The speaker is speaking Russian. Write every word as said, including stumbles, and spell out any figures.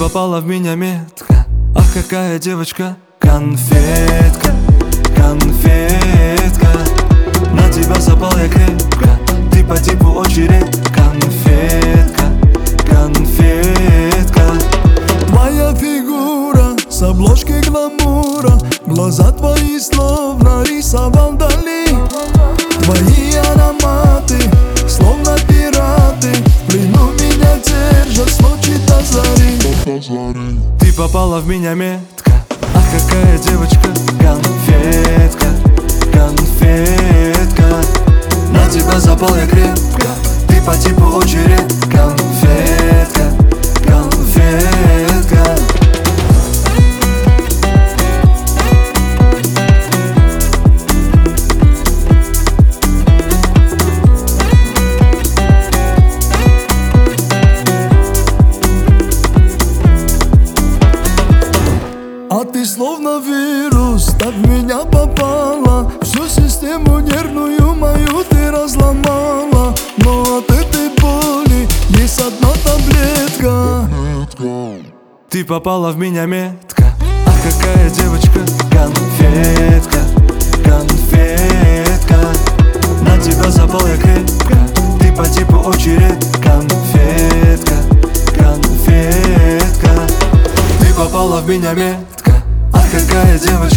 попала в меня метка. Ах, какая девочка, конфетка, конфетка. На тебя запал я крепко, ты по типу очень редко. Конфетка, конфетка. Твоя фигура с обложки гламура, глаза твои словно рисовал Дали. Твои ароматы словно пираты, в плену меня держат с ночи до зари. Ты попала в меня метка. Ах, какая девочка, конфетка, конфетка. На тебя запал я крепко, ты по типу очень редко. Конфетка, конфетка. А ты словно вирус, так в меня попала. Всю систему нервную мою ты разломала. Но от этой боли есть одна таблетка. Ты попала в меня метка. Ах, какая девочка, конфетка, конфетка. На тебя запал я крепко, ты по типу очень редко. Конфетка, конфетка. Ты попала в меня метка. Ах, какая девочка.